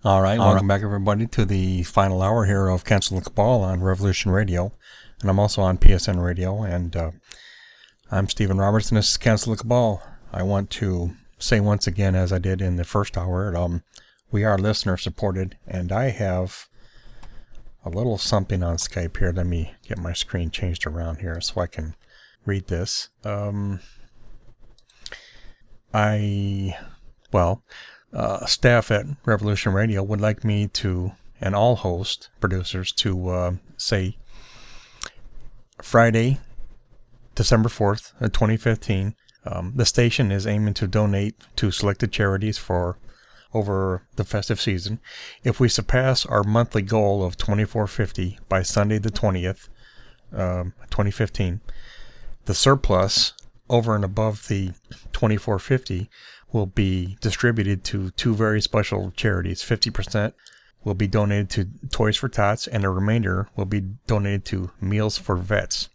All right, welcome back, everybody, to the final hour here of Cancel the Cabal on Revolution Radio. And I'm also on PSN Radio, and I'm Stephen Roberts, and this is Cancel the Cabal. I want to say once again, as I did in the first hour, we are listener-supported, and I have a little something on Skype here. Let me get my screen changed around here so I can read this. Staff at Revolution Radio would like me to, and all host producers, to say Friday, December 4th, 2015, the station is aiming to donate to selected charities for over the festive season. If we surpass our monthly goal of $24.50 by Sunday the 20th, 2015, the surplus over and above the $24.50 will be distributed to two very special charities. 50% will be donated to Toys for Tots, and the remainder will be donated to Meals for Vets.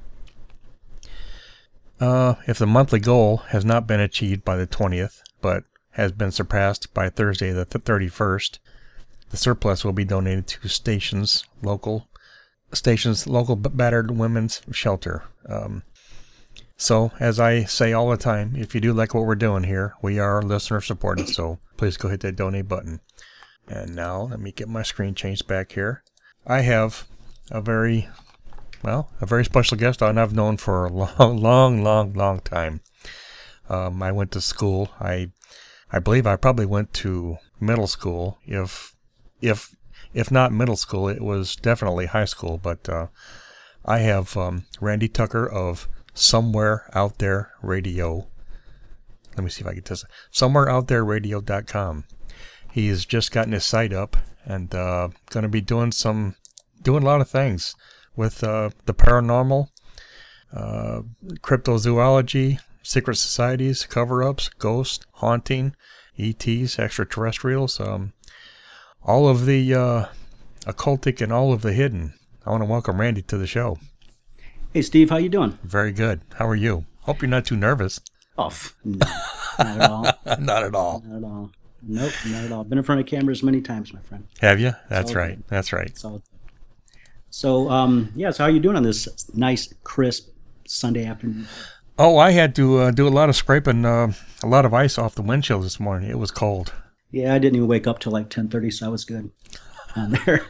If the monthly goal has not been achieved by the 20th, but has been surpassed by Thursday the 31st, the surplus will be donated to stations local battered women's shelter. So, as I say all the time, if you do like what we're doing here, we are listener supported, so please go hit that donate button. And now, let me get my screen changed back here. I have a very special guest on I've known for a long time. I went to school. I believe I probably went to middle school. If not middle school, it was definitely high school. But I have Randy Tucker of Somewhere Out There Radio. Let me see if I can test it. SomewhereOutThereRadio.com. He's just gotten his site up and going to be doing a lot of things with the paranormal, cryptozoology, secret societies, cover-ups, ghosts, haunting, ETs, extraterrestrials, all of the occultic and all of the hidden. I want to welcome Randy to the show. Hey, Steve, how you doing? Very good. How are you? Hope you're not too nervous. No, not at all. Not at all. Not at all. Nope, not at all. Been in front of cameras many times, my friend. Have you? That's right. Good. That's right. It's all good. So, so how are you doing on this nice, crisp Sunday afternoon? Oh, I had to do a lot of scraping, a lot of ice off the windshield this morning. It was cold. Yeah, I didn't even wake up till like 10:30, so I was good on there.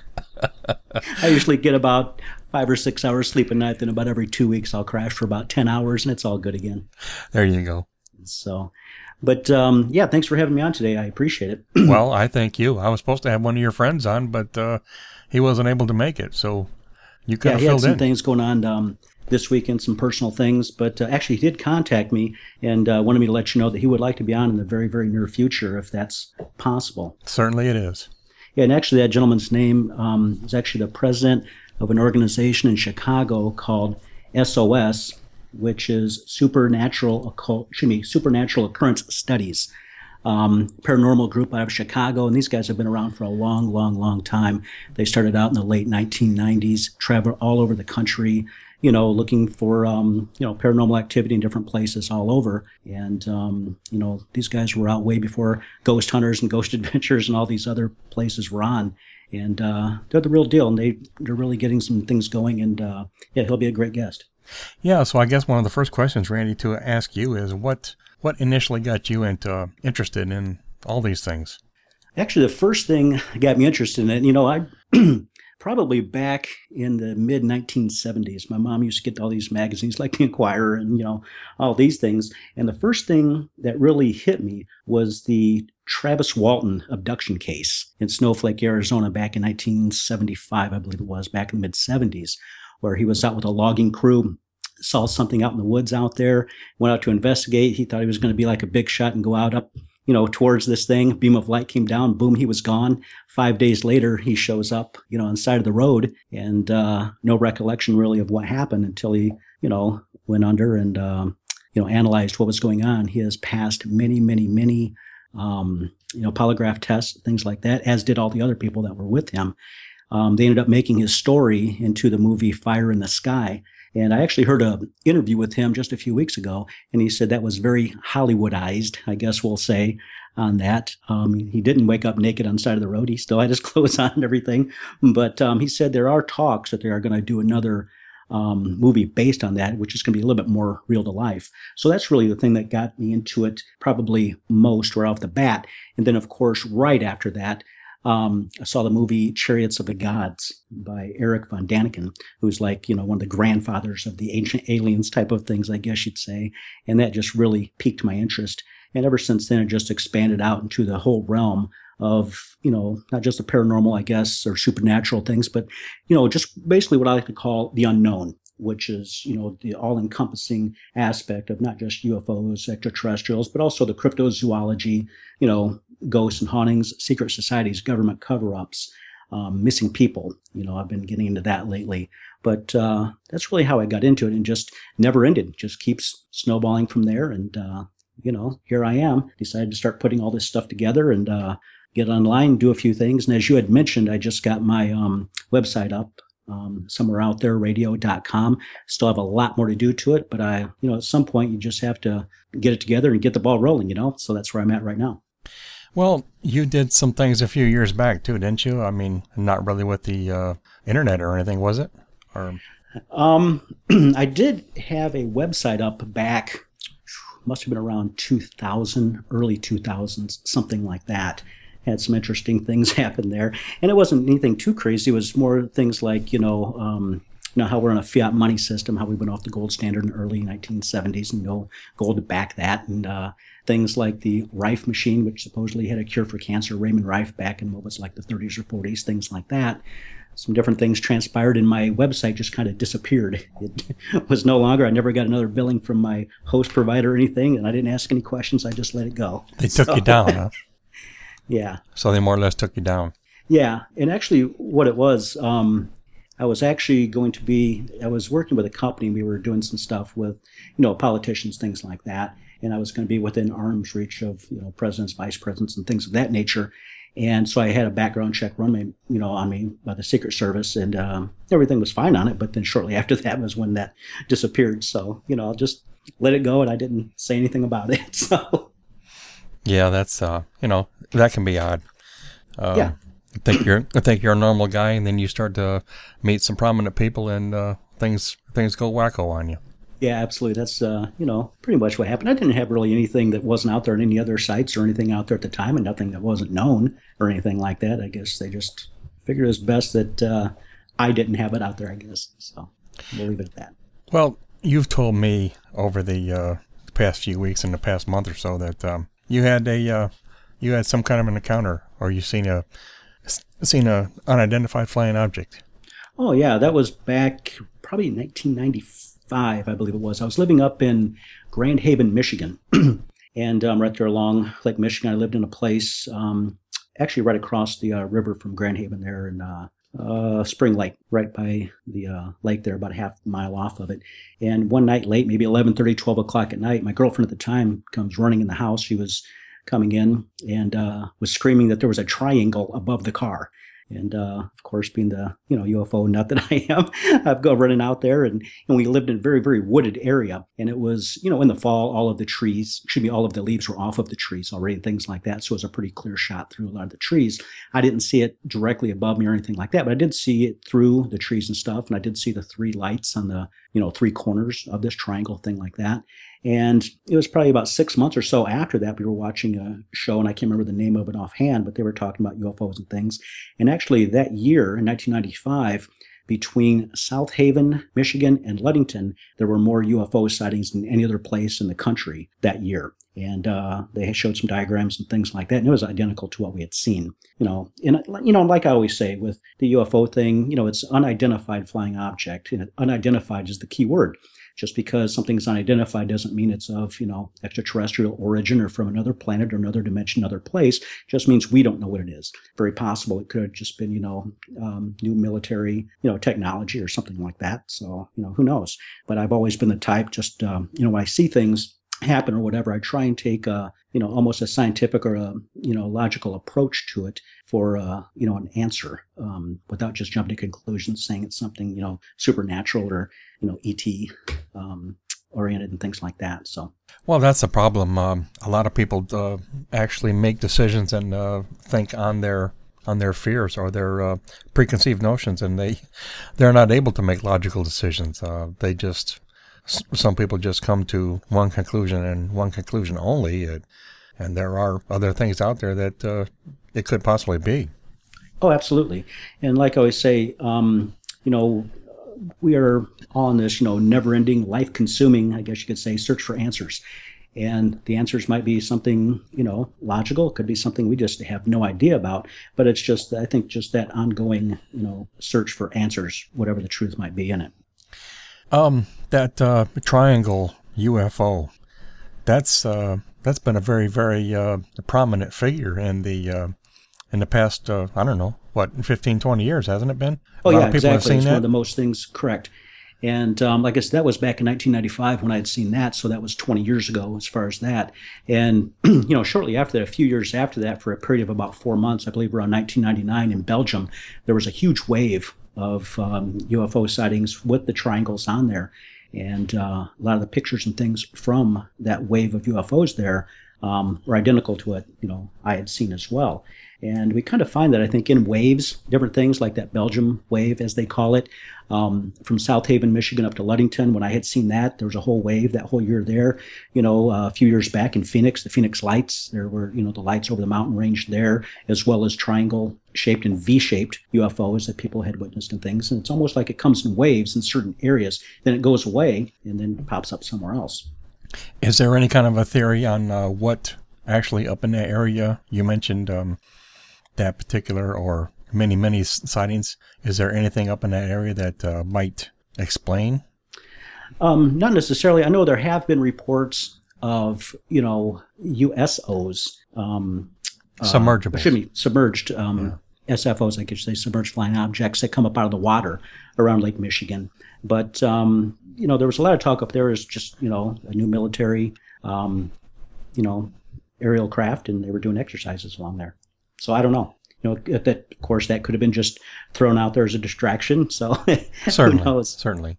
I usually get about 5 or 6 hours sleep a night. Then about every 2 weeks, I'll crash for about 10 hours, and it's all good again. There you go. So, but thanks for having me on today. I appreciate it. Well, I thank you. I was supposed to have one of your friends on, but he wasn't able to make it, so you could have filled in. He had some things going on this weekend, some personal things, but actually he did contact me and wanted me to let you know that he would like to be on in the very, very near future, if that's possible. Certainly it is. Yeah, and actually that gentleman's name is actually the president of an organization in Chicago called SOS, which is Supernatural Occurrence Studies. Paranormal group out of Chicago, and these guys have been around for a long time. They started out in the late 1990s, traveled all over the country, looking for, paranormal activity in different places all over. And, these guys were out way before Ghost Hunters and Ghost Adventures and all these other places were on. And they're the real deal, and they're really getting some things going, and he'll be a great guest. Yeah, so I guess one of the first questions, Randy, to ask you is what initially got you interested in all these things? Actually, the first thing that got me interested in it, I probably back in the mid-1970s, my mom used to get all these magazines like The Inquirer and, all these things. And the first thing that really hit me was the Travis Walton abduction case in Snowflake, Arizona, back in 1975, I believe it was, back in the mid-70s, where he was out with a logging crew, saw something out in the woods out there, went out to investigate. He thought he was going to be like a big shot and go out up, towards this thing. A beam of light came down, boom, he was gone. 5 days later, he shows up, on the side of the road, and no recollection really of what happened until he, went under and, analyzed what was going on. He has passed many polygraph tests, things like that, as did all the other people that were with him. They ended up making his story into the movie Fire in the Sky. And I actually heard an interview with him just a few weeks ago, and he said that was very Hollywoodized, I guess we'll say, on that. He didn't wake up naked on the side of the road. He still had his clothes on and everything. But he said there are talks that they are going to do another movie based on that, which is going to be a little bit more real to life. So that's really the thing that got me into it probably most right off the bat. And then, of course, right after that, I saw the movie Chariots of the Gods by Eric von Daniken, who's like, one of the grandfathers of the ancient aliens type of things, I guess you'd say. And that just really piqued my interest. And ever since then, it just expanded out into the whole realm of, not just the paranormal, I guess, or supernatural things, but, just basically what I like to call the unknown, which is, the all-encompassing aspect of not just UFOs, extraterrestrials, but also the cryptozoology, ghosts and hauntings, secret societies, government cover-ups, missing people. I've been getting into that lately. But that's really how I got into it, and just never ended. Just keeps snowballing from there. And, here I am. Decided to start putting all this stuff together and get online, do a few things. And as you had mentioned, I just got my website up. Somewhere out there, radio.com. Still have a lot more to do to it, but at some point you just have to get it together and get the ball rolling, So that's where I'm at right now. Well, you did some things a few years back too, didn't you? I mean, not really with the internet or anything, was it? Or I did have a website up back, must have been around 2000, early 2000s, something like that. Had some interesting things happen there. And it wasn't anything too crazy. It was more things like, how we're in a fiat money system, how we went off the gold standard in the early 1970s and no gold to back that. And things like the Rife machine, which supposedly had a cure for cancer, Raymond Rife back in what was like the 30s or 40s, things like that. Some different things transpired and my website just kind of disappeared. It was no longer, I never got another billing from my host provider or anything, and I didn't ask any questions. I just let it go. They took you down, huh? Yeah. So they more or less took you down. Yeah. And actually what it was, I was working with a company. We were doing some stuff with, politicians, things like that. And I was going to be within arm's reach of, presidents, vice presidents, and things of that nature. And so I had a background check run, on me by the Secret Service, and everything was fine on it. But then shortly after that was when that disappeared. So, I just let it go, and I didn't say anything about it. So. Yeah, that's that can be odd. Yeah. I think you're a normal guy, and then you start to meet some prominent people, and things go wacko on you. Yeah, absolutely. That's pretty much what happened. I didn't have really anything that wasn't out there on any other sites or anything out there at the time, and nothing that wasn't known or anything like that. I guess they just figured it was best that I didn't have it out there, I guess. So we'll leave it at that. Well, you've told me over the past few weeks and the past month or so that you had some kind of an encounter, or you seen a unidentified flying object. Oh yeah, that was back probably 1995, I believe it was. I was living up in Grand Haven, Michigan, and right there along Lake Michigan. I lived in a place actually right across the river from Grand Haven there in Spring Lake, right by the lake there, about a half mile off of it. And one night late, maybe 11:30, 12 o'clock at night, my girlfriend at the time comes running in the house. She was coming in and was screaming that there was a triangle above the car. And of course, being the UFO nut that I am, I've go running out there, and we lived in a very, very wooded area. And it was, in the fall, all of the leaves were off of the trees already, things like that. So it was a pretty clear shot through a lot of the trees. I didn't see it directly above me or anything like that, but I did see it through the trees and stuff. And I did see the three lights on the, three corners of this triangle, thing like that. And it was probably about 6 months or so after that, we were watching a show, and I can't remember the name of it offhand, but they were talking about UFOs and things. And actually that year, in 1995, between South Haven, Michigan, and Ludington, there were more UFO sightings than any other place in the country that year. And they showed some diagrams and things like that, and it was identical to what we had seen. And like I always say with the UFO thing, it's unidentified flying object, and unidentified is the key word. Just because something's unidentified doesn't mean it's of, extraterrestrial origin or from another planet or another dimension, another place. Just means we don't know what it is. Very possible it could have just been, new military, technology or something like that. So, who knows? But I've always been the type, just, when I see things, happen or whatever, I try and take a, almost a scientific or a, logical approach to it for, an answer, without just jumping to conclusions, saying it's something, supernatural or, ET, oriented and things like that. So, well, that's the problem. A lot of people actually make decisions and think on their fears or their preconceived notions, and they're not able to make logical decisions. Some people just come to one conclusion and one conclusion only, and there are other things out there that it could possibly be. Oh, absolutely. And like I always say, we are on this, never-ending, life-consuming, I guess you could say, search for answers. And the answers might be something, logical. It could be something we just have no idea about. But it's just, I think, just that ongoing, search for answers, whatever the truth might be in it. That triangle UFO, that's been a very, very prominent figure in the past, I don't know, 15, 20 years, hasn't it been? Oh, yeah, exactly. It's one of the most things, correct. And like I said, that was back in 1995 when I had seen that, so that was 20 years ago as far as that. And, shortly after that, a few years after that, for a period of about 4 months, I believe around 1999 in Belgium, there was a huge wave of UFO sightings with the triangles on there. And a lot of the pictures and things from that wave of UFOs there were identical to what, I had seen as well. And we kind of find that, I think, in waves, different things like that Belgium wave, as they call it, from South Haven, Michigan up to Ludington. When I had seen that, there was a whole wave that whole year there. A few years back in Phoenix, the Phoenix Lights, there were, the lights over the mountain range there, as well as triangle-shaped and V-shaped UFOs that people had witnessed and things. And it's almost like it comes in waves in certain areas, then it goes away, and then pops up somewhere else. Is there any kind of a theory on what actually up in that area? You mentioned that particular or many sightings. Is there anything up in that area that might explain? Not necessarily. I know there have been reports of, USOs. Submergibles. Submerged SFOs, I could say, submerged flying objects that come up out of the water around Lake Michigan. But, there was a lot of talk up there as just, a new military, aerial craft, and they were doing exercises along there. So I don't know. That, of course, that could have been just thrown out there as a distraction. So certainly, who knows? Certainly.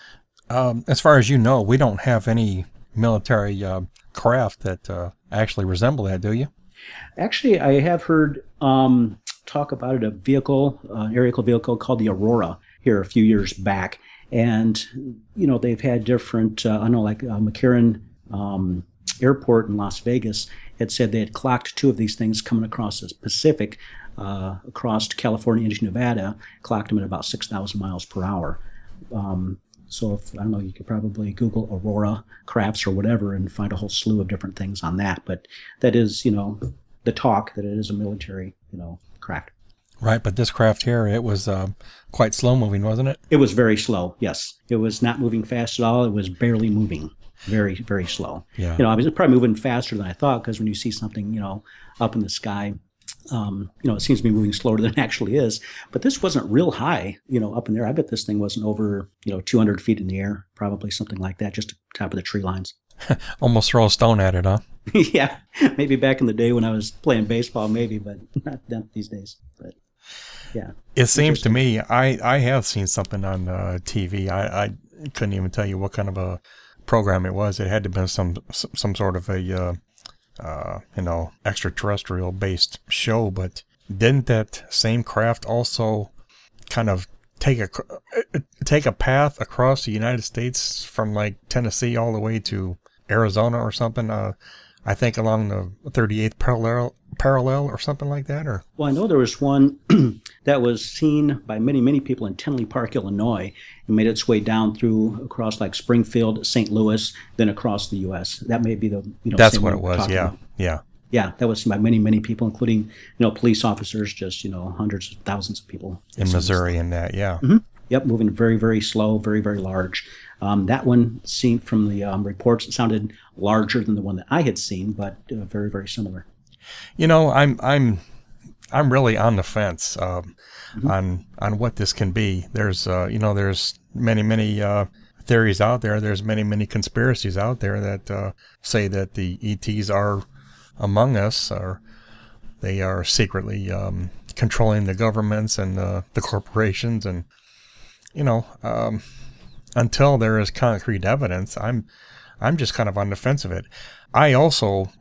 As far as you know, we don't have any military craft that actually resemble that, do you? Actually, I have heard talk about it, an aerial vehicle called the Aurora here a few years back. And, they've had different, like McCarran Airport in Las Vegas had said they had clocked two of these things coming across the Pacific, across California into Nevada, clocked them at about 6,000 miles per hour. So if, I don't know, you could probably Google Aurora crafts or whatever and find a whole slew of different things on that. But that is, the talk that it is a military, craft. Right, but this craft here, it was quite slow moving, wasn't it? It was very slow, yes. It was not moving fast at all. It was barely moving. Very, very slow. Yeah. I was probably moving faster than I thought, because when you see something, up in the sky, it seems to be moving slower than it actually is. But this wasn't real high, up in there. I bet this thing wasn't over, 200 feet in the air, probably something like that, just top of the tree lines. Almost throw a stone at it, huh? Yeah, maybe back in the day when I was playing baseball, maybe, but not these days. But yeah. It seems to me, I have seen something on TV. I couldn't even tell you what kind of a program it was. It had to have been some sort of a extraterrestrial based show. But didn't that same craft also kind of take a path across the United States from like Tennessee all the way to Arizona or something? I think along the 38th parallel or something like that? Or well, I know there was one that was seen by many people in Tinley Park, Illinois, and made its way down through across like Springfield, St. Louis, then across the U.S. That may be the that's what it was. Yeah, about. Yeah, that was seen by many people, including police officers, just hundreds of thousands of people in Missouri and that. Yeah. Mm-hmm. Yep, moving very, very slow, very, very large. That one, seen from the reports, it sounded larger than the one that I had seen, but very, very similar. I'm really on the fence on what this can be. There's there's many theories out there. There's many conspiracies out there that say that the ETs are among us, or they are secretly controlling the governments and the corporations. And until there is concrete evidence, I'm just kind of on the fence of it. I also,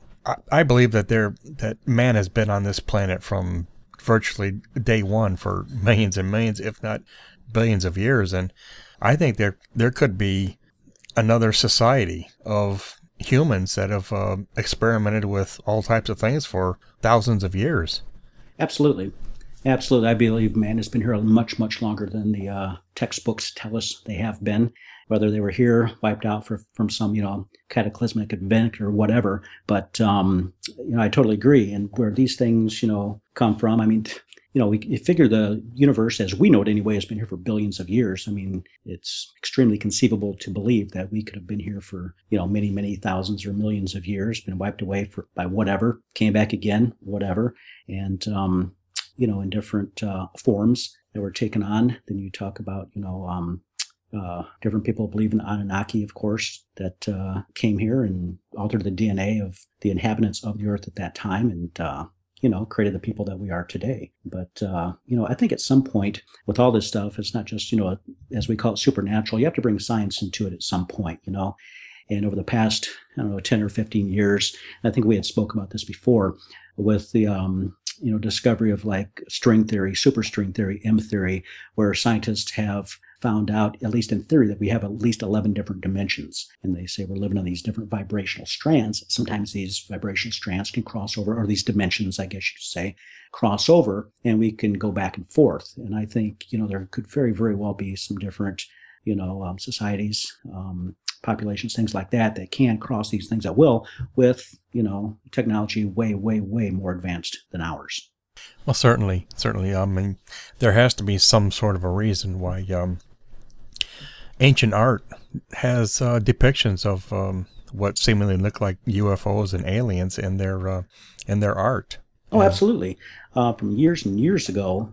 I believe that man has been on this planet from virtually day one for millions and millions, if not billions of years. And I think there could be another society of humans that have experimented with all types of things for thousands of years. Absolutely. Absolutely. I believe man has been here much, much longer than the textbooks tell us they have been, whether they were here wiped out from some, cataclysmic event or whatever. But, I totally agree. And where these things, come from, I mean, we figure the universe as we know it anyway has been here for billions of years. I mean, it's extremely conceivable to believe that we could have been here for, many, many thousands or millions of years, been wiped away by whatever, came back again, whatever. And, in different forms that were taken on. Then you talk about, different people believe in Anunnaki, of course, that came here and altered the DNA of the inhabitants of the earth at that time and, created the people that we are today. But, I think at some point with all this stuff, it's not just, as we call it supernatural, you have to bring science into it at some point, And over the past, 10 or 15 years, I think we had spoke about this before with the, discovery of like string theory, superstring theory, M theory, where scientists have found out, at least in theory, that we have at least 11 different dimensions. And they say we're living on these different vibrational strands. Sometimes these vibrational strands can cross over, or these dimensions, I guess you could say, cross over, and we can go back and forth. And I think, there could very, very well be some different, societies, populations, things like that can cross these things at will with, technology way, way, way more advanced than ours. Well, certainly. I mean, there has to be some sort of a reason why ancient art has depictions of what seemingly look like UFOs and aliens in their art. Oh, absolutely. From years and years ago,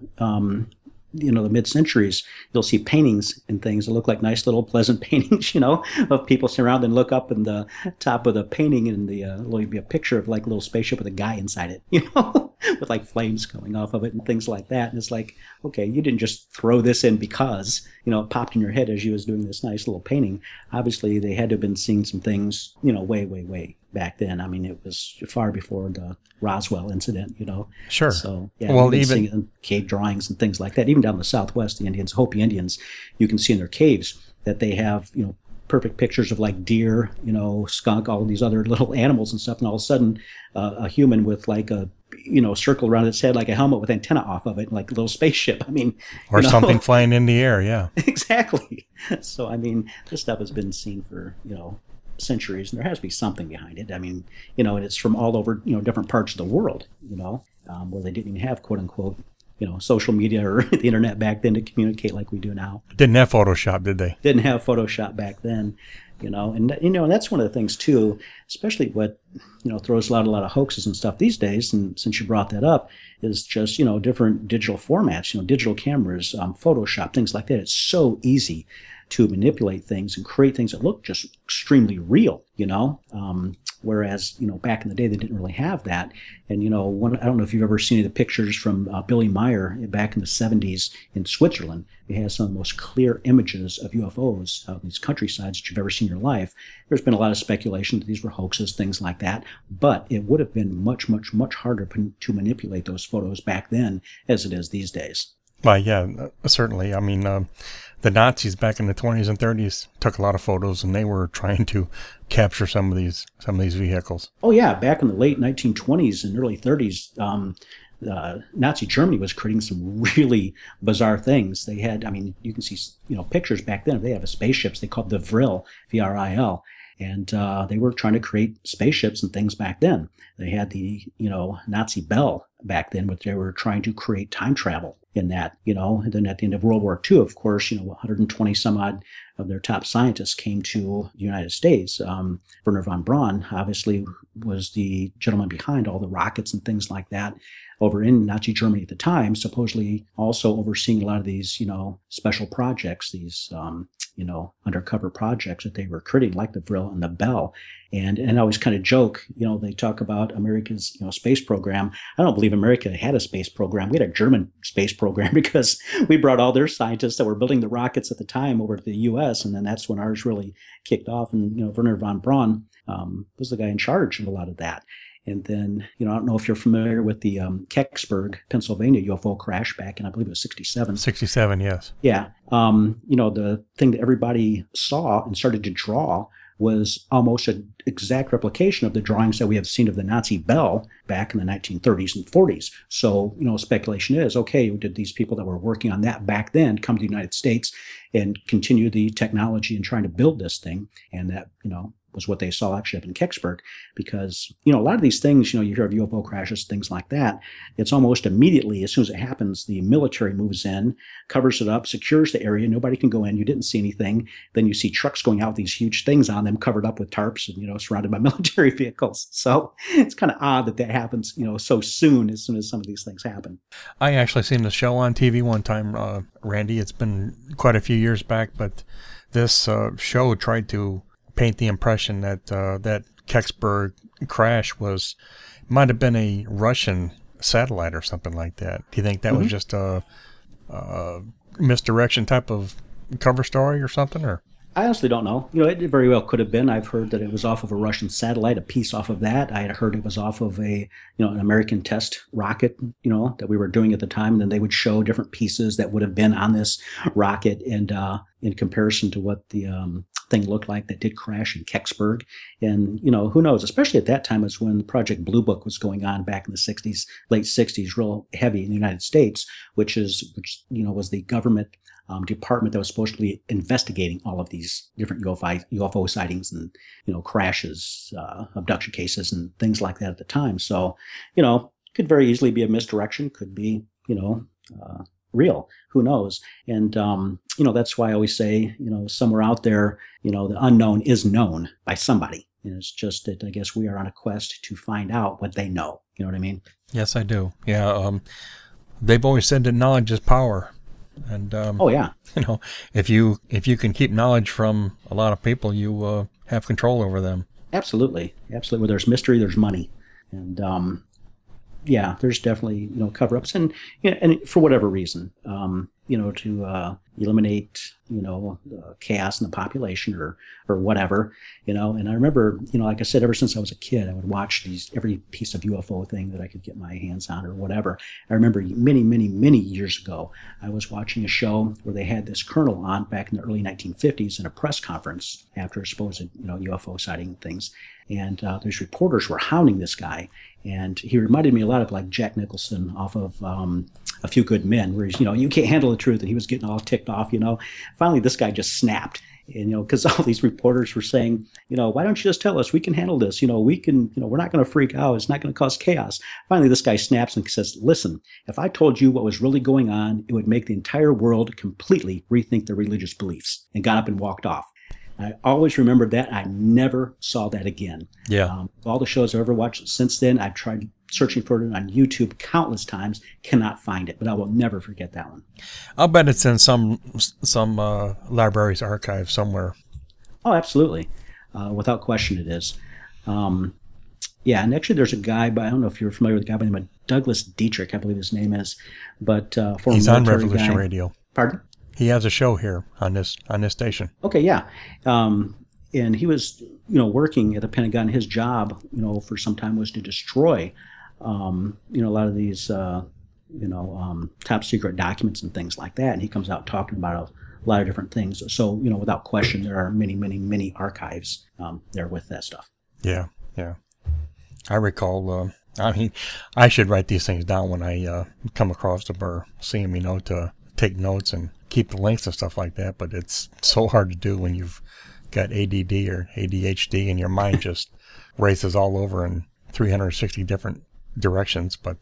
the mid-centuries, you'll see paintings and things that look like nice little pleasant paintings, of people sitting around and look up in the top of the painting and there'll be a picture of like a little spaceship with a guy inside it, with like flames coming off of it and things like that. And it's like, okay, you didn't just throw this in because, it popped in your head as you was doing this nice little painting. Obviously, they had to have been seeing some things, way, way, way back then. I mean, it was far before the Roswell incident, Sure. So, yeah, well, even seeing cave drawings and things like that, even down in the Southwest, the Indians, Hopi Indians, you can see in their caves that they have, perfect pictures of like deer, skunk, all of these other little animals and stuff. And all of a sudden, a human with like a, circle around its head, like a helmet with antenna off of it, like a little spaceship. I mean, or something flying in the air. Yeah, exactly. So, I mean, this stuff has been seen for, centuries, and there has to be something behind it. I mean, and it's from all over, different parts of the world, where they didn't even have quote unquote, social media or the internet back then to communicate like we do now. Didn't have Photoshop, did they? Didn't have Photoshop back then, and that's one of the things too, especially what, throws a lot of hoaxes and stuff these days. And since you brought that up, is just, different digital formats, digital cameras, Photoshop, things like that. It's so easy to manipulate things and create things that look just extremely real, whereas, back in the day, they didn't really have that. And, I don't know if you've ever seen any of the pictures from Billy Meyer back in the 70s in Switzerland. He has some of the most clear images of UFOs out in these countrysides that you've ever seen in your life. There's been a lot of speculation that these were hoaxes, things like that. But it would have been much, much, much harder to manipulate those photos back then as it is these days. Well, yeah, certainly. I mean, the Nazis back in the 20s and 30s took a lot of photos, and they were trying to capture some of these vehicles. Oh yeah, back in the late 1920s and early 30s, Nazi Germany was creating some really bizarre things. They had, you can see, pictures back then. They have spaceships they called the Vril, VRIL. And they were trying to create spaceships and things back then. They had the, Nazi Bell back then, but they were trying to create time travel in that, and then at the end of World War II, of course, 120 some odd of their top scientists came to the United States. Wernher von Braun obviously was the gentleman behind all the rockets and things like that over in Nazi Germany at the time, supposedly also overseeing a lot of these, special projects, these, undercover projects that they were creating, like the Vril and the Bell. And I always kind of joke, they talk about America's, space program. I don't believe America had a space program. We had a German space program because we brought all their scientists that were building the rockets at the time over to the U.S. And then that's when ours really kicked off. And, Wernher von Braun was the guy in charge of a lot of that. And then, I don't know if you're familiar with the Kecksburg, Pennsylvania UFO crash back in, I believe it was 67. 67, yes. Yeah. The thing that everybody saw and started to draw was almost an exact replication of the drawings that we have seen of the Nazi Bell back in the 1930s and 40s. So, speculation is, okay, did these people that were working on that back then come to the United States and continue the technology and trying to build this thing? And that, was what they saw actually up in Kecksburg, because, a lot of these things, you hear of UFO crashes, things like that. It's almost immediately, as soon as it happens, the military moves in, covers it up, secures the area. Nobody can go in. You didn't see anything. Then you see trucks going out with these huge things on them, covered up with tarps and, surrounded by military vehicles. So it's kind of odd that happens, so soon as some of these things happen. I actually seen the show on TV one time, Randy. It's been quite a few years back, but this show tried to paint the impression that that Kecksburg crash might have been a Russian satellite or something like that. Do you think that was just a misdirection type of cover story or something? Or I honestly don't know. It very well could have been. I've heard that it was off of a Russian satellite, a piece off of that. I had heard it was off of an American test rocket, that we were doing at the time. And then they would show different pieces that would have been on this rocket, and in comparison to what the thing looked like that did crash in Kecksburg. And, who knows, especially at that time is when Project Blue Book was going on back in the 60s, late 60s, real heavy in the United States, which was the government department that was supposed to be investigating all of these different UFO sightings and, crashes, abduction cases and things like that at the time. So, could very easily be a misdirection, could be, real. Who knows? And, that's why I always say, somewhere out there, the unknown is known by somebody. And it's just that I guess we are on a quest to find out what they know. You know what I mean? Yes, I do. Yeah. They've always said that knowledge is power. And, oh yeah, if you can keep knowledge from a lot of people, you have control over them. Absolutely. Where there's mystery, there's money. And, yeah, there's definitely, cover-ups and for whatever reason, to eliminate, chaos in the population or whatever, and I remember, like I said, ever since I was a kid, I would watch every piece of UFO thing that I could get my hands on or whatever. I remember many, many, many years ago, I was watching a show where they had this colonel on back in the early 1950s in a press conference after a supposed, UFO sighting and things. And these reporters were hounding this guy. And he reminded me a lot of like Jack Nicholson off of A Few Good Men, where he's, you can't handle the truth. And he was getting all ticked off, Finally, this guy just snapped. And, because all these reporters were saying, why don't you just tell us? We can handle this. We can, we're not going to freak out. It's not going to cause chaos. Finally, this guy snaps and says, listen, if I told you what was really going on, it would make the entire world completely rethink their religious beliefs, and got up and walked off. I always remembered that. I never saw that again. Yeah. All the shows I've ever watched since then, I've tried searching for it on YouTube countless times, cannot find it, but I will never forget that one. I'll bet it's in some library's archive somewhere. Oh, absolutely. Without question it is. Yeah, and actually there's a guy, I don't know if you're familiar with a guy by the name of Douglas Dietrich, I believe his name is. But he's on Revolution Radio. Pardon? He has a show here on this station. Okay, yeah. And he was, working at the Pentagon. His job, for some time was to destroy, a lot of these, top secret documents and things like that. And he comes out talking about a lot of different things. So, without question, there are many, many, many archives there with that stuff. Yeah, yeah. I recall, I should write these things down when I come across them or see them, to take notes and keep the links and stuff like that, but it's so hard to do when you've got ADD or ADHD and your mind just races all over in 360 different directions. But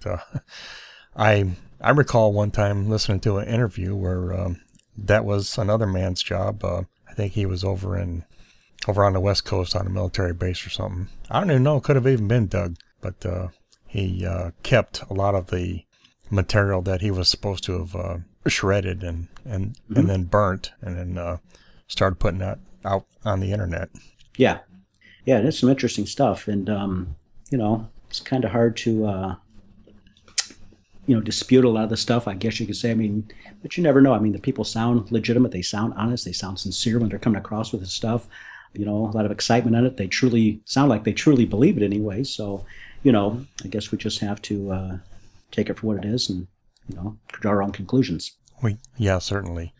I recall one time listening to an interview where that was another man's job. I think he was over on the West Coast on a military base or something. I don't even know. It could have even been Doug, but he kept a lot of the material that he was supposed to have shredded and then burnt and then started putting that out on the internet. Yeah. Yeah, it's some interesting stuff. And, it's kind of hard to, dispute a lot of the stuff, I guess you could say. I mean, but you never know. I mean, the people sound legitimate. They sound honest. They sound sincere when they're coming across with this stuff. A lot of excitement in it. They truly sound like they truly believe it anyway. So, I guess we just have to take it for what it is and, draw our own conclusions. Yeah, certainly.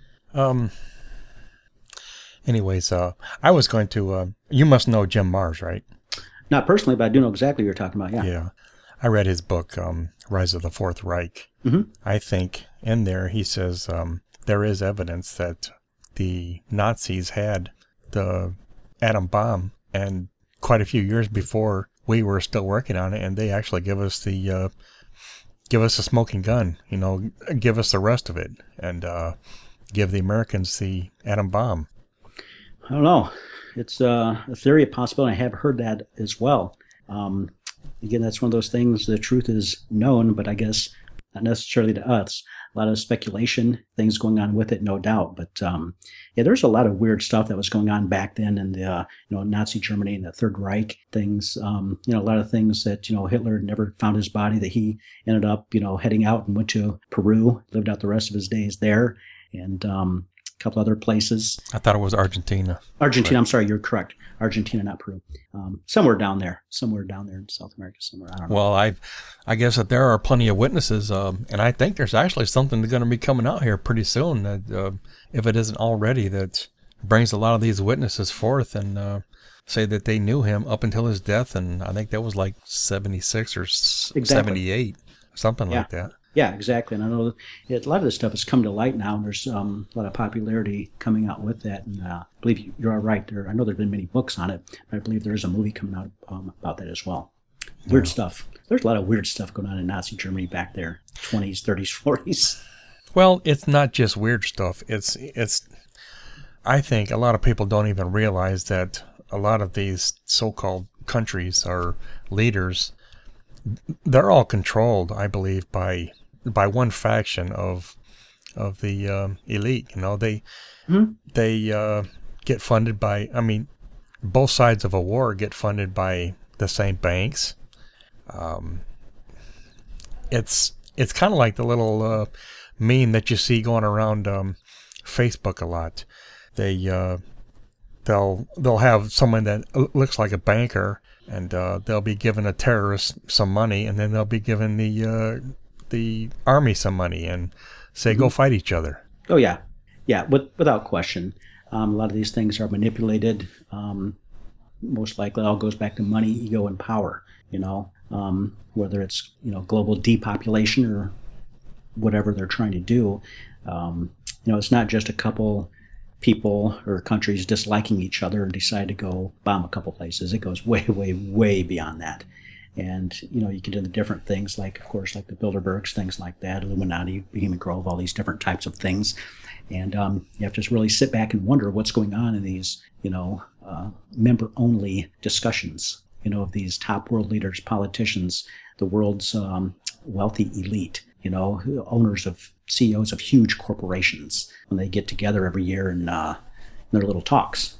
Anyways, I was going to, you must know Jim Marrs, right? Not personally, but I do know exactly what you're talking about, yeah. Yeah. I read his book, Rise of the Fourth Reich. Mm-hmm. I think in there he says there is evidence that the Nazis had the atom bomb, and quite a few years before we were still working on it, and they actually give us a smoking gun, give us the rest of it, and give the Americans the atom bomb. I don't know. It's a theory, a possibility. I have heard that as well. Again, that's one of those things. The truth is known, but I guess not necessarily to us. A lot of speculation, things going on with it, no doubt. But there's a lot of weird stuff that was going on back then in the Nazi Germany and the Third Reich things. A lot of things that Hitler never found his body. That he ended up heading out and went to Peru, lived out the rest of his days there, and a couple other places. I thought it was Argentina. Argentina, I'm sorry, you're correct. Argentina, not Peru. Somewhere down there in South America, somewhere. I don't know. Well, I guess that there are plenty of witnesses, and I think there's actually something that's going to be coming out here pretty soon, that if it isn't already, that brings a lot of these witnesses forth and say that they knew him up until his death, and I think that was like 76 or 78, something like that. Yeah, exactly. And I know a lot of this stuff has come to light now, and there's a lot of popularity coming out with that. And I believe you're right. I know there have been many books on it, but I believe there is a movie coming out about that as well. Weird stuff. There's a lot of weird stuff going on in Nazi Germany back there, 20s, 30s, 40s. Well, it's not just weird stuff. It's. I think a lot of people don't even realize that a lot of these so-called countries or leaders, they're all controlled, I believe, by one faction of the elite. They get funded by. I mean, both sides of a war get funded by the same banks. It's kind of like the little meme that you see going around Facebook a lot. They'll have someone that looks like a banker, and they'll be giving a terrorist some money, and then they'll be giving the army some money, and say, go fight each other. Oh, yeah. Yeah, without question. A lot of these things are manipulated. Most likely it all goes back to money, ego, and power, whether it's, global depopulation or whatever they're trying to do. It's not just a couple people or countries disliking each other and decide to go bomb a couple places. It goes way, way, way beyond that. And, you get into different things like, of course, like the Bilderbergs, things like that, Illuminati, Bohemian Grove, all these different types of things. And you have to just really sit back and wonder what's going on in these, member-only discussions, of these top world leaders, politicians, the world's wealthy elite, owners of CEOs of huge corporations, when they get together every year in their little talks,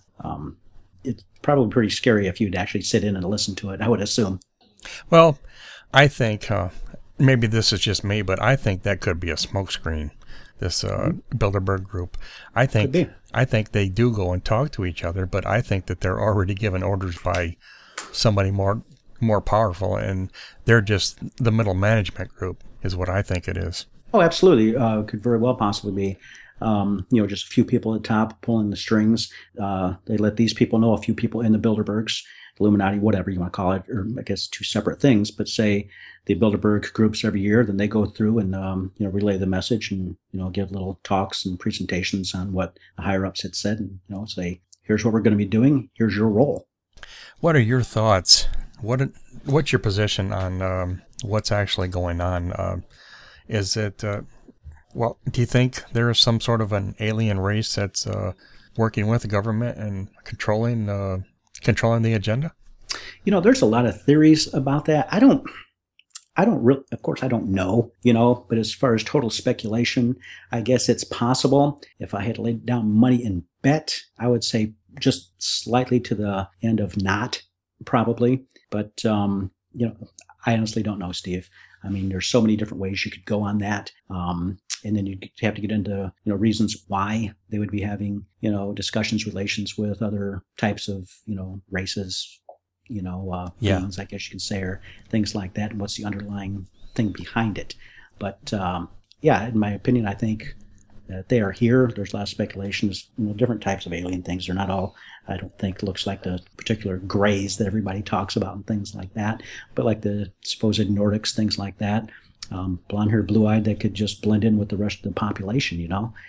it's probably pretty scary if you'd actually sit in and listen to it, I would assume. Well, I think maybe this is just me, but I think that could be a smokescreen, this Bilderberg group. I think they do go and talk to each other, but I think that they're already given orders by somebody more powerful, and they're just the middle management group is what I think it is. Oh, absolutely. Could very well possibly be. Just a few people at the top pulling the strings. They let these people know, a few people in the Bilderbergs, Illuminati, whatever you want to call it, or I guess two separate things, but say the Bilderberg groups every year, then they go through and, relay the message and, give little talks and presentations on what the higher ups had said and, say, here's what we're going to be doing. Here's your role. What are your thoughts? What's your position on what's actually going on? Is it, do you think there is some sort of an alien race that's working with the government and controlling the agenda? There's a lot of theories about that. I don't really, of course, I don't know, but as far as total speculation, I guess it's possible. If I had laid down money in bet, I would say, just slightly to the end of not, probably. But, I honestly don't know, Steve. I mean, there's so many different ways you could go on that. And then you'd have to get into, reasons why they would be having, discussions, relations with other types of, races, beings, I guess you could say, or things like that. And what's the underlying thing behind it? But, in my opinion, I think that they are here. There's a lot of speculation. There's different types of alien things. They're not all, I don't think, looks like the particular grays that everybody talks about and things like that, but like the supposed Nordics, things like that. Blonde hair, blue eyed, that could just blend in with the rest of the population,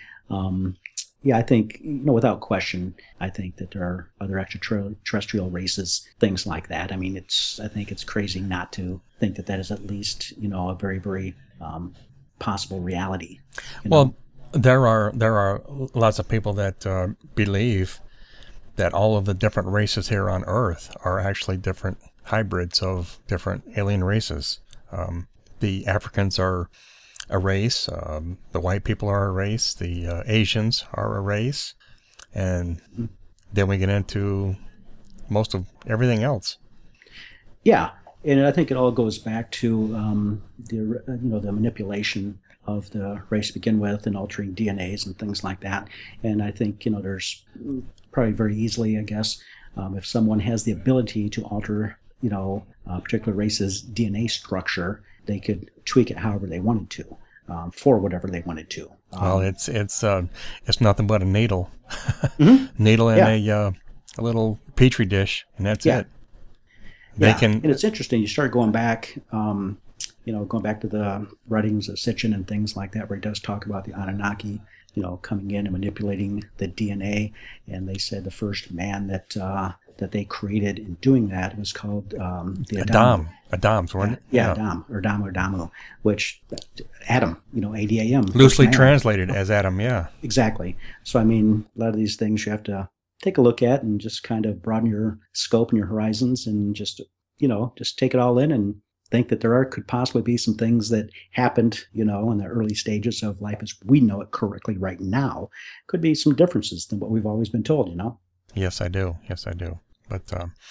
I think, without question, I think that there are other extraterrestrial races, things like that. I mean, I think it's crazy not to think that is at least, a very, very possible reality. Well, there are lots of people that believe that all of the different races here on Earth are actually different hybrids of different alien races. The Africans are a race, the white people are a race, the Asians are a race, and then we get into most of everything else. Yeah, and I think it all goes back to the manipulation of the race to begin with, and altering DNAs and things like that. And I think there's probably very easily, I guess, if someone has the ability to alter a particular race's DNA structure, they could tweak it however they wanted to, for whatever they wanted to. Well, it's nothing but a needle, needle in a little petri dish, and that's it. And it's interesting. You start going back, going back to the writings of Sitchin and things like that, where he does talk about the Anunnaki, coming in and manipulating the DNA. And they said the first man that they created in doing that was called the Adam. Adams, weren't it? Yeah, Adam, or Damu, which Adam, ADAM. Loosely translated as Adam, yeah. Exactly. So, I mean, a lot of these things you have to take a look at and just kind of broaden your scope and your horizons, and just take it all in and think that could possibly be some things that happened, in the early stages of life as we know it correctly right now. Could be some differences than what we've always been told, Yes, I do. But,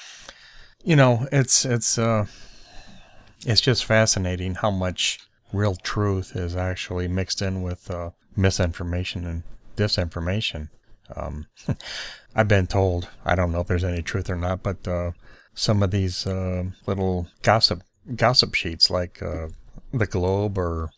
it's just fascinating how much real truth is actually mixed in with misinformation and disinformation. I've been told, I don't know if there's any truth or not, but some of these little gossip sheets like the Globe, or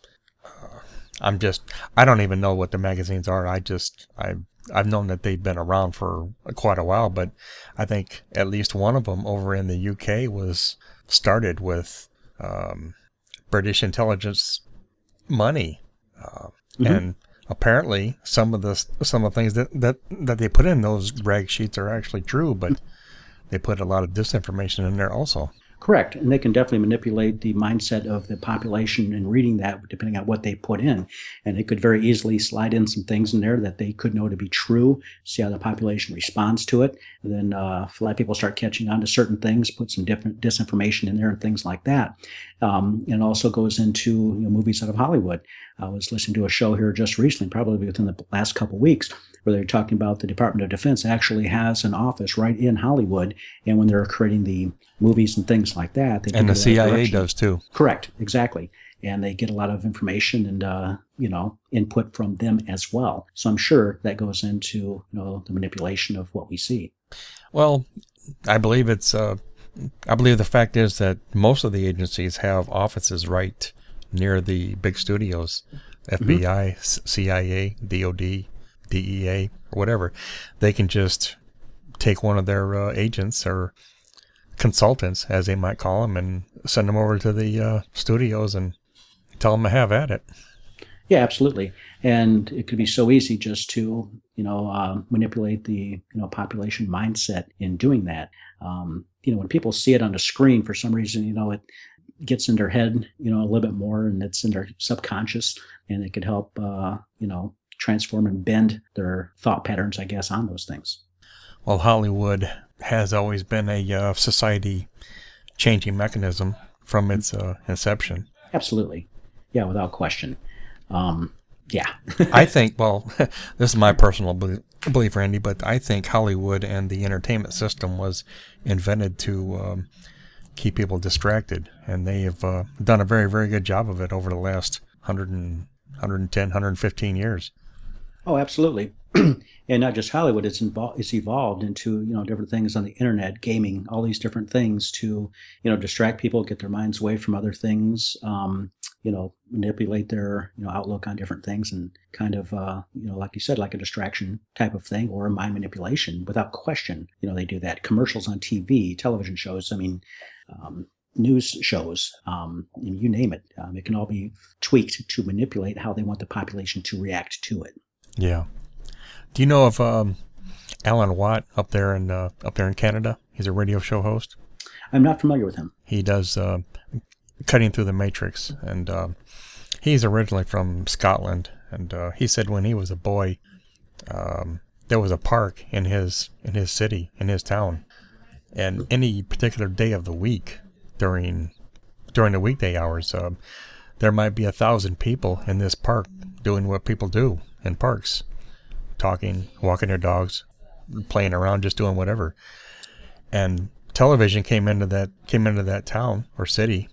I don't even know what the magazines are. I've known that they've been around for quite a while, but I think at least one of them over in the UK was started with British intelligence money, and apparently some of the things that they put in those rag sheets are actually true, but they put a lot of disinformation in there also. Correct. And they can definitely manipulate the mindset of the population in reading that, depending on what they put in. And it could very easily slide in some things in there that they could know to be true, see how the population responds to it. And then a lot of people start catching on to certain things, put some different disinformation in there and things like that. And it also goes into movies out of Hollywood. I was listening to a show here just recently, probably within the last couple of weeks, where they're talking about the Department of Defense actually has an office right in Hollywood. And when they're creating the movies and things like that, and the CIA does too. Correct, exactly. And they get a lot of information and input from them as well. So I'm sure that goes into the manipulation of what we see. Well, I believe the fact is that most of the agencies have offices right near the big studios, FBI, CIA, DOD, DEA, or whatever. They can just take one of their agents or consultants, as they might call them, and send them over to the studios and tell them to have at it. Yeah, absolutely. And it could be so easy just to, manipulate the, population mindset in doing that. When people see it on the screen, for some reason, it gets in their head, a little bit more, and it's in their subconscious, and it could help, transform and bend their thought patterns, I guess, on those things. Well, Hollywood has always been a society-changing mechanism from its inception. Absolutely. Yeah, without question. Yeah. I think, well, this is my personal belief, Randy, but I think Hollywood and the entertainment system was invented to keep people distracted, and they have done a very, very good job of it over the last 115 years. Oh, absolutely. And not just Hollywood, it's evolved into, different things on the internet, gaming, all these different things to, distract people, get their minds away from other things, manipulate their, outlook on different things and kind of, like you said, like a distraction type of thing or a mind manipulation without question. They do that. Commercials on TV, television shows, news shows, you name it. It can all be tweaked to manipulate how they want the population to react to it. Yeah. Do you know of Alan Watt up there in Canada? He's a radio show host. I'm not familiar with him. He does Cutting Through the Matrix, and he's originally from Scotland. And he said when he was a boy, there was a park in his city, in his town, and any particular day of the week during the weekday hours, there might be 1,000 people in this park doing what people do in parks. Talking, walking their dogs, playing around, just doing whatever. And television came into that town or city,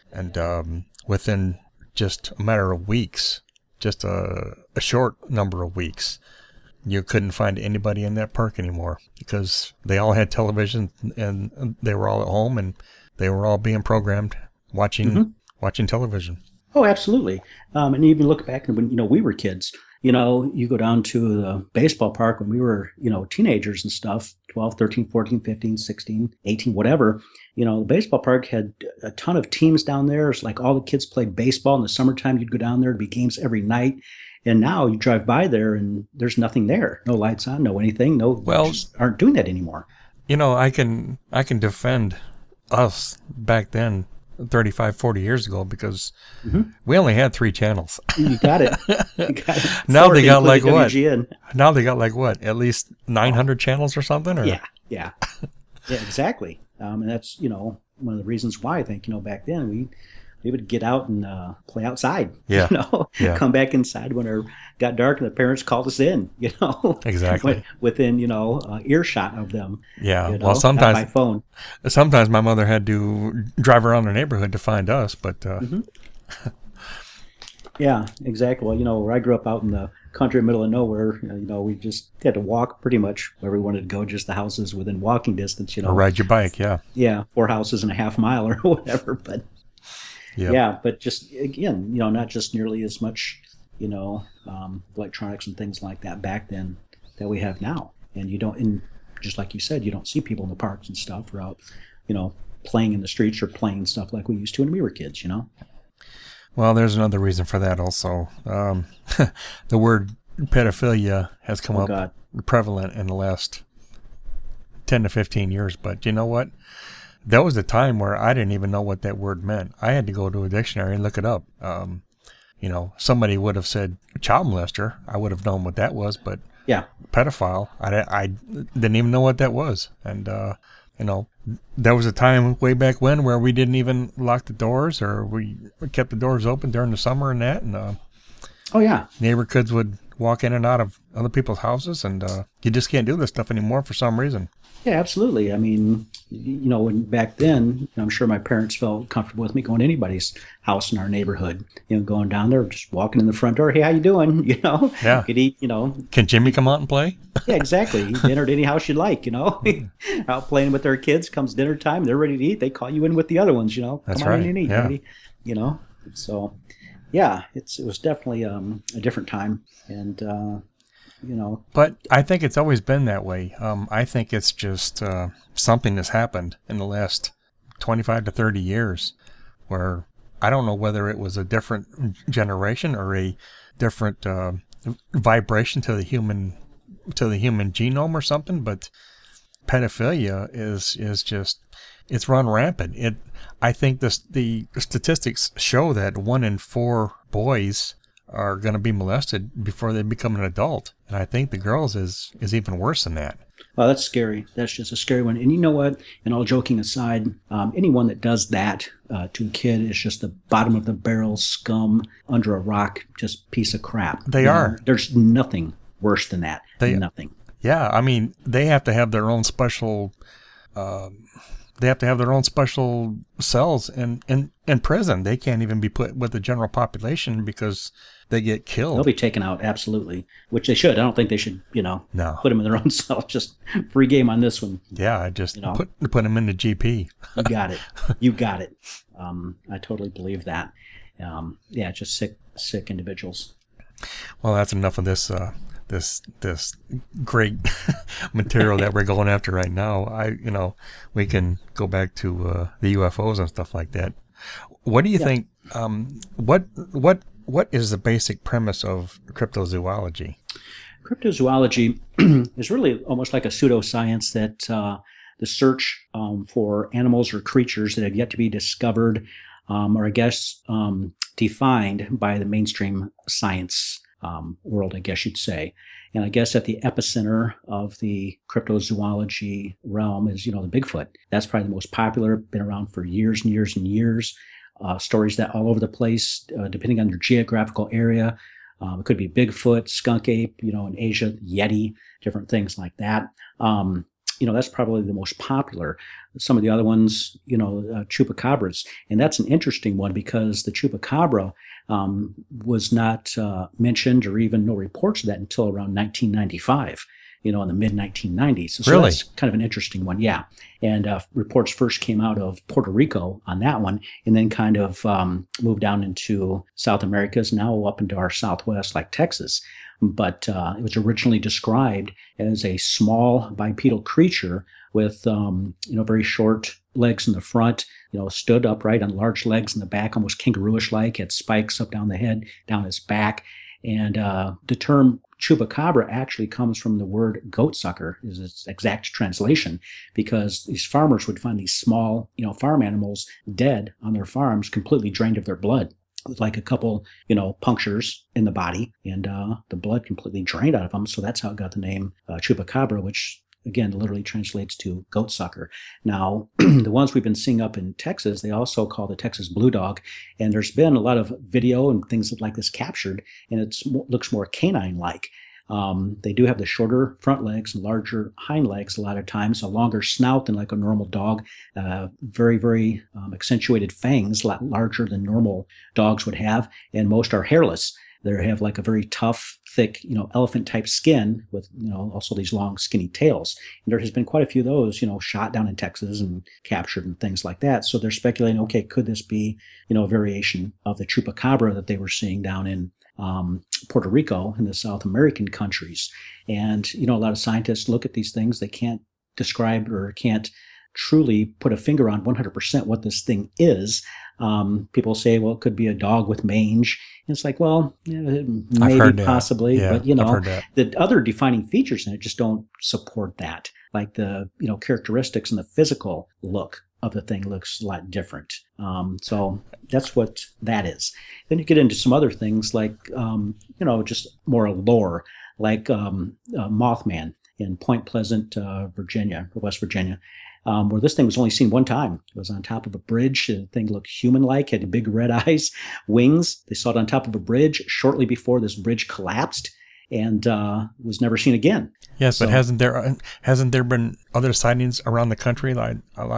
and within just a matter of weeks, just a short number of weeks, you couldn't find anybody in that park anymore because they all had television and they were all at home and they were all being programmed watching television. Oh, absolutely. And even look back when we were kids. You go down to the baseball park when we were, teenagers and stuff, 12, 13, 14, 15, 16, 18, whatever. The baseball park had a ton of teams down there. It's like all the kids played baseball. In the summertime, you'd go down there to be games every night. And now you drive by there and there's nothing there. No lights on, no anything. Just aren't doing that anymore. I can defend us back then, 35, 40 years ago, because we only had 3 channels. You got it. Now they got like what? Now they got like what? At least 900 channels or something? Or? Yeah, exactly. And that's, one of the reasons why I think, back then we would get out and play outside. Yeah. Come back inside when it got dark and the parents called us in, Exactly. Within, earshot of them. Yeah. Well, sometimes by phone. Sometimes my mother had to drive around the neighborhood to find us, but yeah, exactly. Well, where I grew up out in the country, middle of nowhere, we just had to walk pretty much where we wanted to go, just the houses within walking distance, Or ride your bike, yeah. Yeah, 4 houses and a half mile or whatever, but yep. Yeah, but just, again, not just nearly as much, electronics and things like that back then that we have now. And just like you said, you don't see people in the parks and stuff or out, playing in the streets or playing stuff like we used to when we were kids, Well, there's another reason for that also. The word pedophilia has come up prevalent in the last 10 to 15 years, but you know what? There was a time where I didn't even know what that word meant. I had to go to a dictionary and look it up. Somebody would have said child molester. I would have known what that was, but yeah, pedophile, I didn't even know what that was. And, there was a time way back when where we didn't even lock the doors, or we kept the doors open during the summer and that. And oh, yeah. Neighbor kids would walk in and out of other people's houses, and you just can't do this stuff anymore for some reason. Yeah, absolutely. I mean, when back then, I'm sure my parents felt comfortable with me going to anybody's house in our neighborhood, going down there, just walking in the front door. Hey, how you doing? Yeah. Could eat, Can Jimmy come out and play? Yeah, exactly. Eat dinner at any house you like, out playing with their kids. Comes dinner time, they're ready to eat. They call you in with the other ones, That's come right. on in and eat, Yeah. buddy. So yeah, it was definitely a different time. And, But I think it's always been that way. I think it's just something that's happened in the last 25 to 30 years where I don't know whether it was a different generation or a different vibration to the human genome or something, but pedophilia is just, it's run rampant. I think the statistics show that 1 in 4 boys are going to be molested before they become an adult. And I think the girls is even worse than that. Well, that's scary. That's just a scary one. And you know what? And all joking aside, anyone that does that to a kid is just the bottom of the barrel scum under a rock, just piece of crap. They are. There's nothing worse than that. Nothing. Yeah, I mean, they have to have their own special. They have to have their own special cells in prison. They can't even be put with the general population because they get killed. They'll be taken out, absolutely, which they should. I don't think they should, No. put them in their own cell. Just free game on this one. Yeah, just put them in the GP. You got it. You got it. I totally believe that. Yeah, just sick individuals. Well, that's enough of this this great material that we're going after right now. We can go back to the UFOs and stuff like that. What do you think? What is the basic premise of cryptozoology? Cryptozoology is really almost like a pseudoscience that the search for animals or creatures that have yet to be discovered, or I guess defined by the mainstream science world, I guess you'd say. And I guess at the epicenter of the cryptozoology realm is, the Bigfoot. That's probably the most popular, been around for years and years and years. Stories that all over the place, depending on your geographical area. It could be Bigfoot, skunk ape, in Asia, Yeti, different things like that. That's probably the most popular. Some of the other ones, chupacabras. And that's an interesting one because the chupacabra was not mentioned or even no reports of that until around 1995, in the mid-1990s. So really? That's kind of an interesting one, yeah. And reports first came out of Puerto Rico on that one and then kind of moved down into South Americas, now up into our Southwest like Texas. But it was originally described as a small bipedal creature with, very short legs in the front, stood upright on large legs in the back, almost kangaroo-ish-like, had spikes up down the head, down his back. And the term chupacabra actually comes from the word goat sucker, is its exact translation, because these farmers would find these small, farm animals dead on their farms, completely drained of their blood, with like a couple, punctures in the body, and the blood completely drained out of them. So that's how it got the name chupacabra, which again literally translates to goat sucker. Now, the ones we've been seeing up in Texas, they also call the Texas blue dog, and there's been a lot of video and things like this captured, and it looks more canine-like. They do have the shorter front legs and larger hind legs a lot of times, a longer snout than like a normal dog, very, very accentuated fangs, a lot larger than normal dogs would have, and most are hairless. They have like a very tough, thick, elephant-type skin with, also these long, skinny tails. And there has been quite a few of those, shot down in Texas and captured and things like that. So they're speculating, okay, could this be, a variation of the chupacabra that they were seeing down in Puerto Rico and the South American countries? And, a lot of scientists look at these things. They can't describe or can't truly put a finger on 100% what this thing is. People say, well, it could be a dog with mange. And it's like, well, maybe, possibly, yeah, but the other defining features in it just don't support that. Like the, characteristics and the physical look of the thing looks a lot different. So that's what that is. Then you get into some other things like, just more lore, like Mothman in Point Pleasant, Virginia, or West Virginia. Where this thing was only seen one time. It was on top of a bridge. The thing looked human-like, had big red eyes, wings. They saw it on top of a bridge shortly before this bridge collapsed, and was never seen again. Yes, but hasn't there been other sightings around the country? I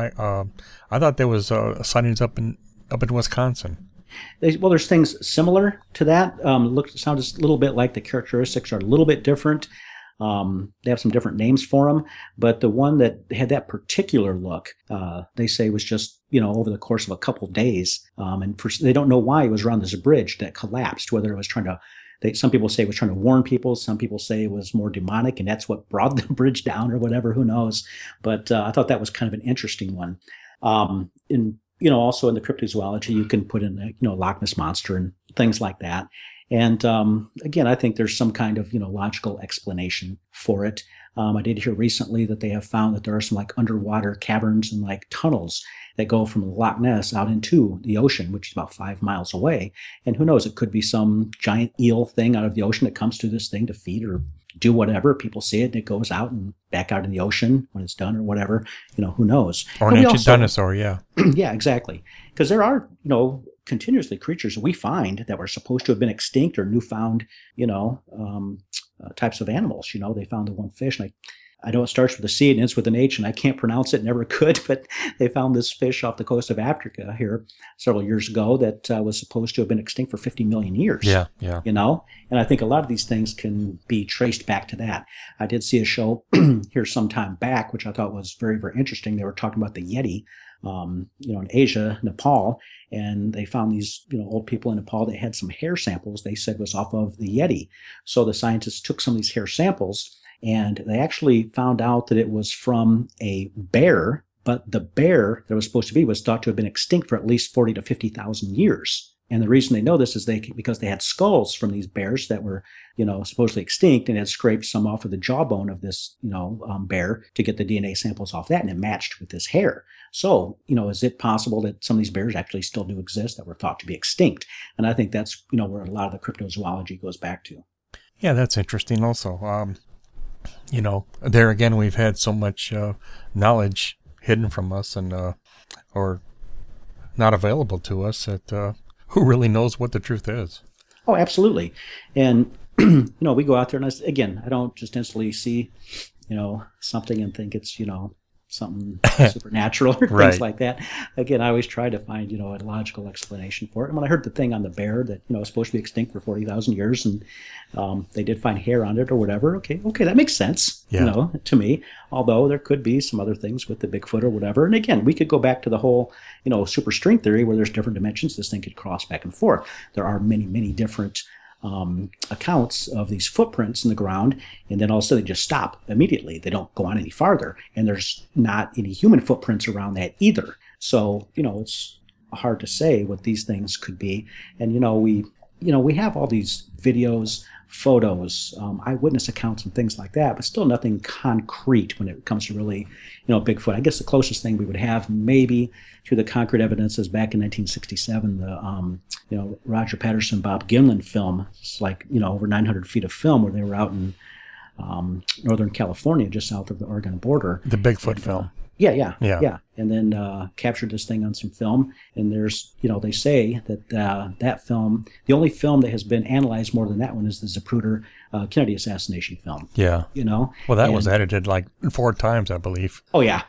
thought there was sightings up in Wisconsin. There's things similar to that. Sounds a little bit like the characteristics are a little bit different. They have some different names for them, but the one that had that particular look, they say was just, over the course of a couple of days. And they don't know why it was around this bridge that collapsed, whether it was some people say it was trying to warn people. Some people say it was more demonic and that's what brought the bridge down or whatever, who knows. But I thought that was kind of an interesting one. Also in the cryptozoology, you can put in, Loch Ness Monster and things like that. And again, I think there's some kind of logical explanation for it. I did hear recently that they have found that there are some like underwater caverns and like tunnels that go from Loch Ness out into the ocean, which is about 5 miles away. And who knows, it could be some giant eel thing out of the ocean that comes to this thing to feed or do whatever. People see it and it goes out and back out in the ocean when it's done or whatever. Who knows? Or an ancient dinosaur, yeah. Yeah, exactly. Because there are, continuously creatures we find that were supposed to have been extinct or newfound, types of animals. They found the one fish, and I know it starts with a C and ends with an H, and I can't pronounce it, never could, but they found this fish off the coast of Africa here several years ago that was supposed to have been extinct for 50 million years. Yeah. And I think a lot of these things can be traced back to that. I did see a show here some time back, which I thought was very, very interesting. They were talking about the Yeti, in Asia, Nepal, and they found these, old people in Nepal that had some hair samples they said was off of the Yeti. So the scientists took some of these hair samples, and they actually found out that it was from a bear, but the bear that was supposed to be was thought to have been extinct for at least 40 to 50,000 years. And the reason they know this is because they had skulls from these bears that were, supposedly extinct, and had scraped some off of the jawbone of this, bear to get the DNA samples off that, and it matched with this hair. So, is it possible that some of these bears actually still do exist that were thought to be extinct? And I think that's, where a lot of the cryptozoology goes back to. Yeah, that's interesting also. There again, we've had so much knowledge hidden from us and or not available to us that who really knows what the truth is? Oh, absolutely. And, we go out there and I don't just instantly see, something and think it's, something supernatural or Right. things like that. Again, I always try to find, a logical explanation for it. And when I heard the thing on the bear that, was supposed to be extinct for 40,000 years and they did find hair on it or whatever, okay, that makes sense, Yeah. to me. Although there could be some other things with the Bigfoot or whatever. And again, we could go back to the whole, super string theory where there's different dimensions. This thing could cross back and forth. There are many, many different accounts of these footprints in the ground, and then all of a sudden they just stop immediately. They don't go on any farther, and there's not any human footprints around that either. So, it's hard to say what these things could be. And, we have all these videos, photos, eyewitness accounts and things like that, but still nothing concrete when it comes to really, Bigfoot. I guess the closest thing we would have maybe to the concrete evidence is back in 1967, the, Roger Patterson, Bob Gimlin film. It's like, over 900 feet of film where they were out in Northern California, just south of the Oregon border. The Bigfoot film. Yeah. And then captured this thing on some film. And there's, they say that that film, the only film that has been analyzed more than that one is the Zapruder Kennedy assassination film. Yeah. Well, that was edited like 4 times, I believe. Oh, yeah.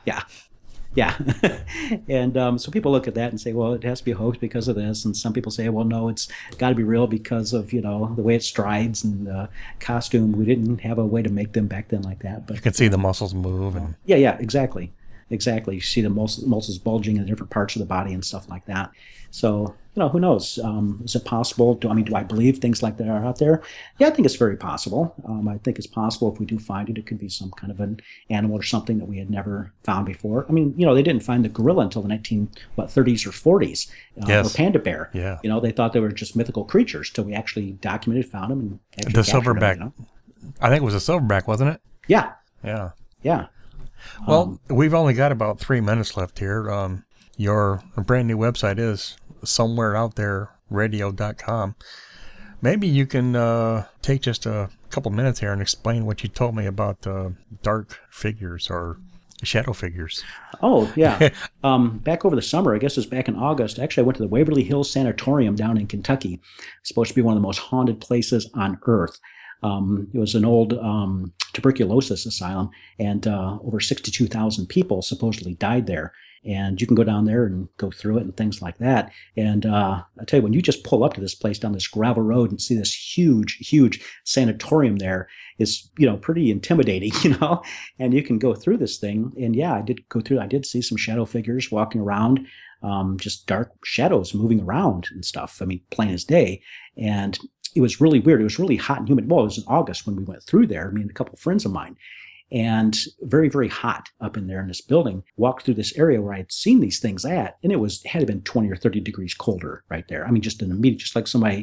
And so people look at that and say, well, it has to be a hoax because of this. And some people say, well, no, it's got to be real because of, the way it strides and the costume. We didn't have a way to make them back then like that. But You can see the muscles move. And yeah, exactly. You see the muscles bulging in different parts of the body and stuff like that. So, who knows? Is it possible? Do I believe things like that are out there? Yeah, I think it's very possible. I think it's possible if we do find it, it could be some kind of an animal or something that we had never found before. I mean, they didn't find the gorilla until the 30s or 40s, Yes. or panda bear. Yeah. They thought they were just mythical creatures till we actually documented, found them, and actually the captured silverback. them, I think it was a silverback, wasn't it? Yeah. Yeah. Well, we've only got about 3 minutes left here. Your brand new website is somewhereoutthereradio.com. Maybe you can take just a couple minutes here and explain what you told me about dark figures or shadow figures. Oh, yeah. Back over the summer, I guess it was back in August, actually I went to the Waverly Hills Sanatorium down in Kentucky. It's supposed to be one of the most haunted places on earth. It was an old tuberculosis asylum, and over 62,000 people supposedly died there. And you can go down there and go through it and things like that. And I tell you, when you just pull up to this place down this gravel road and see this huge, huge sanatorium there, it's, pretty intimidating, and you can go through this thing. And yeah, I did go through, I did see some shadow figures walking around, just dark shadows moving around and stuff. I mean, plain as day. And it was really weird. It was really hot and humid. Well, it was in August when we went through there, me and a couple of friends of mine. And very, very hot up in there in this building. Walked through this area where I had seen these things at, and it had been 20 or 30 degrees colder right there. I mean, just an immediate, just like somebody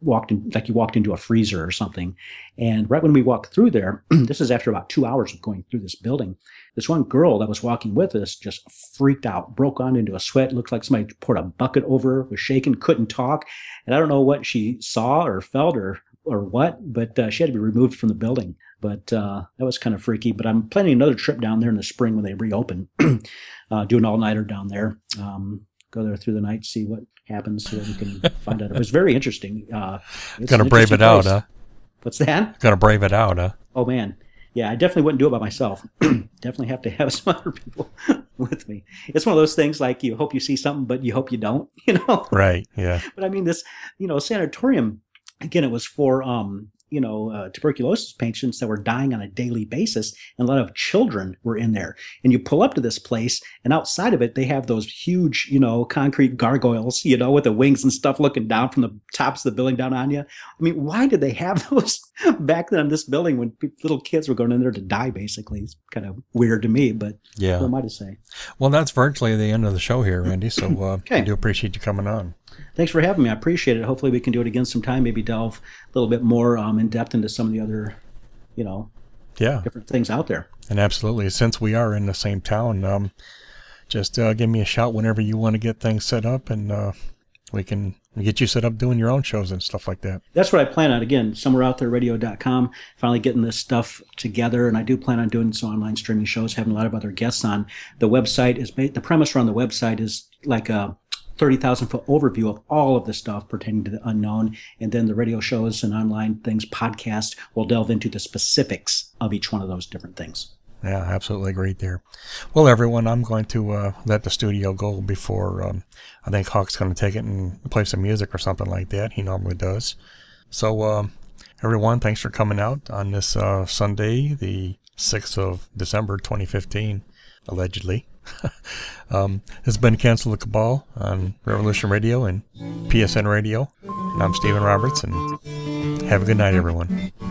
walked into a freezer or something. And right when we walked through there, this is after about 2 hours of going through this building, this one girl that was walking with us just freaked out, broke on into a sweat, looked like somebody poured a bucket over her, was shaking, couldn't talk. And I don't know what she saw or felt or what, but she had to be removed from the building. But that was kind of freaky. But I'm planning another trip down there in the spring when they reopen, do an all-nighter down there. Go there through the night, see what happens, so that we can find out. It was very interesting. Gonna brave it out, huh? What's that? Gonna brave it out, huh? Oh, man. Yeah, I definitely wouldn't do it by myself. Definitely have to have some other people with me. It's one of those things like you hope you see something, but you hope you don't, Right, yeah. But I mean, this, sanatorium, again, it was for, tuberculosis patients that were dying on a daily basis. And a lot of children were in there. And you pull up to this place, and outside of it, they have those huge, concrete gargoyles, with the wings and stuff looking down from the tops of the building down on you. I mean, why did they have those back then in this building when little kids were going in there to die, basically? It's kind of weird to me, but yeah. What am I to say? Well, that's virtually the end of the show here, Randy. So okay. I do appreciate you coming on. Thanks for having me. I appreciate it. Hopefully we can do it again sometime, maybe delve a little bit more in depth into some of the other, different things out there. And absolutely. Since we are in the same town, just give me a shout whenever you want to get things set up, and we can get you set up doing your own shows and stuff like that. That's what I plan on. Again, somewhereoutthereradio.com, finally getting this stuff together. And I do plan on doing some online streaming shows, having a lot of other guests on. The website is the premise around the website is like a 30,000-foot overview of all of the stuff pertaining to the unknown. And then the radio shows and online things, podcast, will delve into the specifics of each one of those different things. Yeah, absolutely great there. Well, everyone, I'm going to let the studio go before I think Hawk's going to take it and play some music or something like that. He normally does. So, everyone, thanks for coming out on this Sunday, the 6th of December, 2015, allegedly. It's been Cancel the Cabal on Revolution Radio and PSN Radio. And I'm Stephen Roberts, and have a good night, everyone.